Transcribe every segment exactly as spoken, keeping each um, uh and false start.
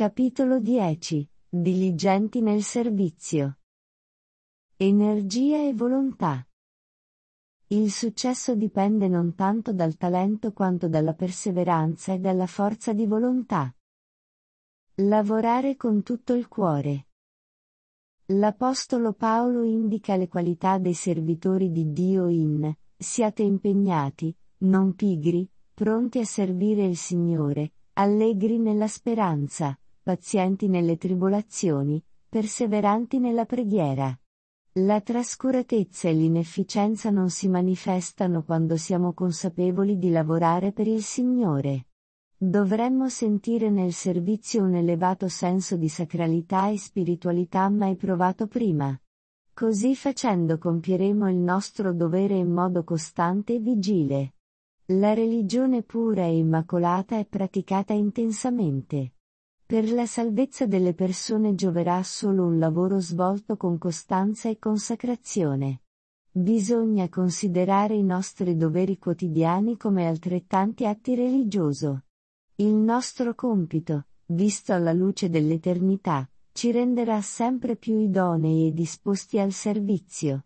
Capitolo dieci. Diligenti nel servizio. Energia e volontà. Il successo dipende non tanto dal talento quanto dalla perseveranza e dalla forza di volontà. Lavorare con tutto il cuore. L'Apostolo Paolo indica le qualità dei servitori di Dio in: siate impegnati, non pigri, pronti a servire il Signore, allegri nella speranza, pazienti nelle tribolazioni, perseveranti nella preghiera. La trascuratezza e l'inefficienza non si manifestano quando siamo consapevoli di lavorare per il Signore. Dovremmo sentire nel servizio un elevato senso di sacralità e spiritualità mai provato prima. Così facendo compieremo il nostro dovere in modo costante e vigile. La religione pura e immacolata è praticata intensamente. Per la salvezza delle persone gioverà solo un lavoro svolto con costanza e consacrazione. Bisogna considerare i nostri doveri quotidiani come altrettanti atti religiosi. Il nostro compito, visto alla luce dell'eternità, ci renderà sempre più idonei e disposti al servizio.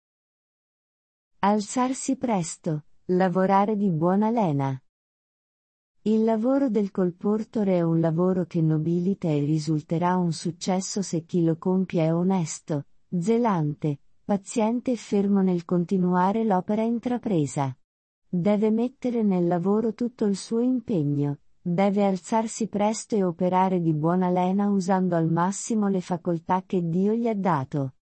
Alzarsi presto, lavorare di buona lena. Il lavoro del colportore è un lavoro che nobilita e risulterà un successo se chi lo compie è onesto, zelante, paziente e fermo nel continuare l'opera intrapresa. Deve mettere nel lavoro tutto il suo impegno, deve alzarsi presto e operare di buona lena usando al massimo le facoltà che Dio gli ha dato.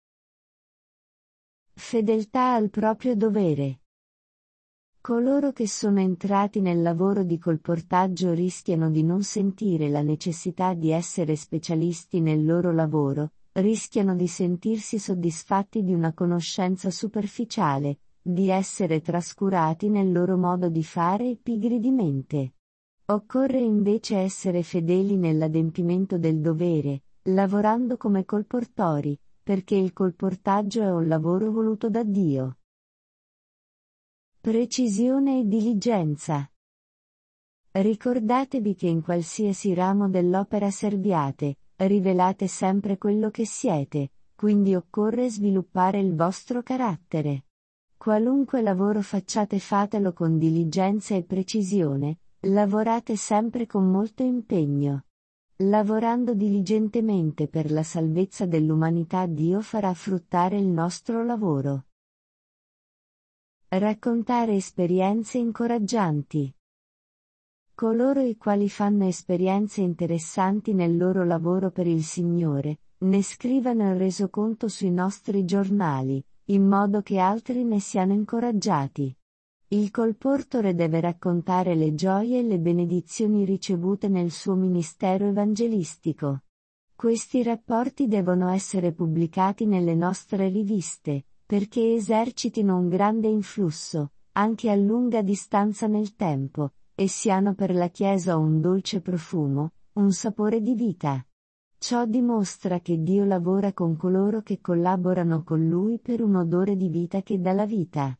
Fedeltà al proprio dovere. Coloro che sono entrati nel lavoro di colportaggio rischiano di non sentire la necessità di essere specialisti nel loro lavoro, rischiano di sentirsi soddisfatti di una conoscenza superficiale, di essere trascurati nel loro modo di fare e pigri di mente. Occorre invece essere fedeli nell'adempimento del dovere, lavorando come colportori, perché il colportaggio è un lavoro voluto da Dio. Precisione e diligenza. Ricordatevi che in qualsiasi ramo dell'opera serviate, rivelate sempre quello che siete, quindi occorre sviluppare il vostro carattere. Qualunque lavoro facciate fatelo con diligenza e precisione, lavorate sempre con molto impegno. Lavorando diligentemente per la salvezza dell'umanità Dio farà fruttare il nostro lavoro. Raccontare esperienze incoraggianti. Coloro i quali fanno esperienze interessanti nel loro lavoro per il Signore, ne scrivano il resoconto sui nostri giornali, in modo che altri ne siano incoraggiati. Il colportore deve raccontare le gioie e le benedizioni ricevute nel suo ministero evangelistico. Questi rapporti devono essere pubblicati nelle nostre riviste, perché esercitino un grande influsso, anche a lunga distanza nel tempo, e siano per la Chiesa un dolce profumo, un sapore di vita. Ciò dimostra che Dio lavora con coloro che collaborano con Lui per un odore di vita che dà la vita.